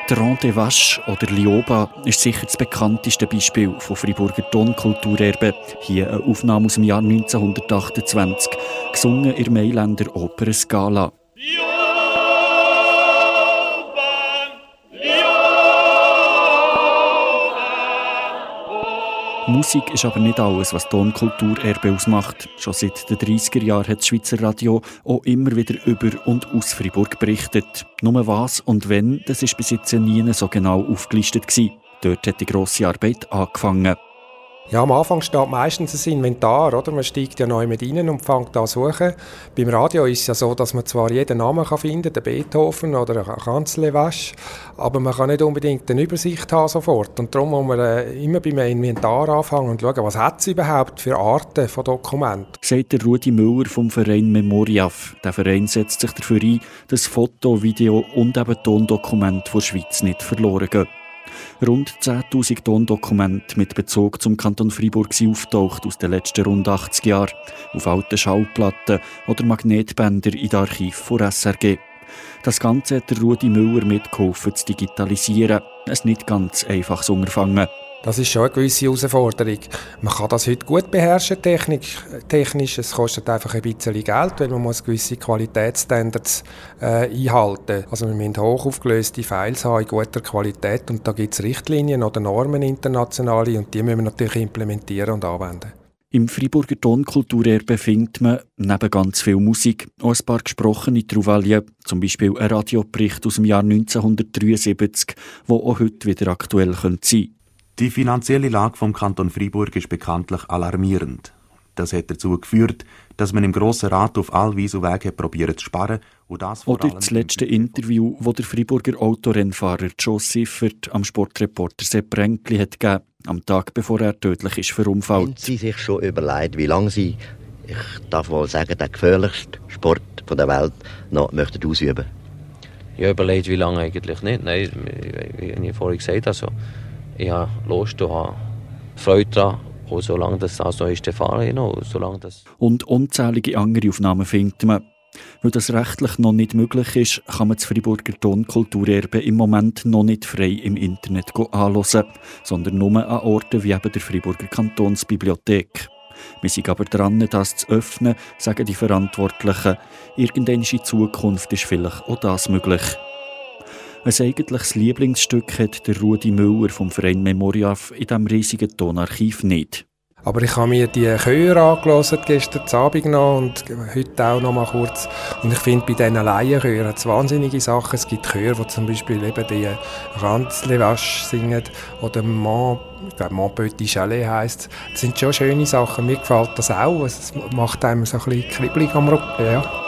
Tron des Vaches oder Lioba ist sicher das bekannteste Beispiel von Freiburger Tonkulturerbe. Hier eine Aufnahme aus dem Jahr 1928, gesungen in der Mailänder Oper Scala. Musik ist aber nicht alles, was Tonkulturerbe ausmacht. Schon seit den 30er Jahren hat das Schweizer Radio auch immer wieder über und aus Freiburg berichtet. Nur was und wenn, das war bis jetzt nie so genau aufgelistet gewesen. Dort hat die grosse Arbeit angefangen. Ja, am Anfang steht meistens ein Inventar, oder? Man steigt ja neu mit rein und fängt an zu suchen. Beim Radio ist es ja so, dass man zwar jeden Namen finden kann, den Beethoven oder ein Kanzlewasch, aber man kann nicht unbedingt eine Übersicht haben sofort. Und darum muss man immer beim Inventar anfangen und schauen, was hat es überhaupt für Arten von Dokumenten. Sagt der Rudi Müller vom Verein Memoriaf. Der Verein setzt sich dafür ein, dass Foto-, Video- und eben Tondokumente der Schweiz nicht verloren gehen. Rund 10'000 Tondokumente mit Bezug zum Kanton Freiburg sind auftaucht aus den letzten rund 80 Jahren auf alten Schallplatten oder Magnetbänder in den Archiven der SRG. Das Ganze hat der Rudi Müller mitgeholfen zu digitalisieren. Ein nicht ganz einfaches Unterfangen. Das ist schon eine gewisse Herausforderung. Man kann das heute gut beherrschen, technisch. Es kostet einfach ein bisschen Geld, weil man muss gewisse Qualitätsstandards einhalten. Also wir müssen hochaufgelöste Files haben in guter Qualität und da gibt es Richtlinien oder Normen internationale und die müssen wir natürlich implementieren und anwenden. Im Freiburger Tonkulturerbe findet man neben ganz viel Musik auch ein paar gesprochene Trouvaillen, zum Beispiel ein Radiobericht aus dem Jahr 1973, der auch heute wieder aktuell sein könnte. Die finanzielle Lage vom Kanton Freiburg ist bekanntlich alarmierend. Das hat dazu geführt, dass man im Grossen Rat auf alle Weise und Wege probiert zu sparen. Und das vor oder das letzte Interview, das der Freiburger Autorennfahrer Joe Siffert am Sportreporter Sepp Ränkli hat gegeben, am Tag bevor er tödlich ist verunfallt. Haben Sie sich schon überlegt, wie lange Sie, ich darf wohl sagen, den gefährlichsten Sport der Welt noch möchten ausüben? Ich habe überlegt, wie lange eigentlich nicht. Nein, wie ich vorhin gesagt habe, ich habe Lust und habe Freude daran. Und solange das also ist, fahre ich noch. Und unzählige andere Aufnahmen findet man. Weil das rechtlich noch nicht möglich ist, kann man das Freiburger Tonkulturerbe im Moment noch nicht frei im Internet anhören, sondern nur an Orten wie eben der Freiburger Kantonsbibliothek. Wir sind aber dran, das zu öffnen, sagen die Verantwortlichen. Irgendwann in Zukunft ist vielleicht auch das möglich. Ein eigentliches Lieblingsstück hat der Rudi Müller vom Verein Memoriaf in diesem riesigen Tonarchiv nicht. Aber ich habe mir die Chöre angehört, gestern Abend noch und heute auch noch mal kurz. Und ich finde bei diesen Laienchören wahnsinnige Sachen. Es gibt Chöre, die zum Beispiel eben die Ranzlewasch singen oder Mon Petit Chalet heisst. Das sind schon schöne Sachen. Mir gefällt das auch. Es macht einem so ein bisschen kribbelig am Rücken. Ja.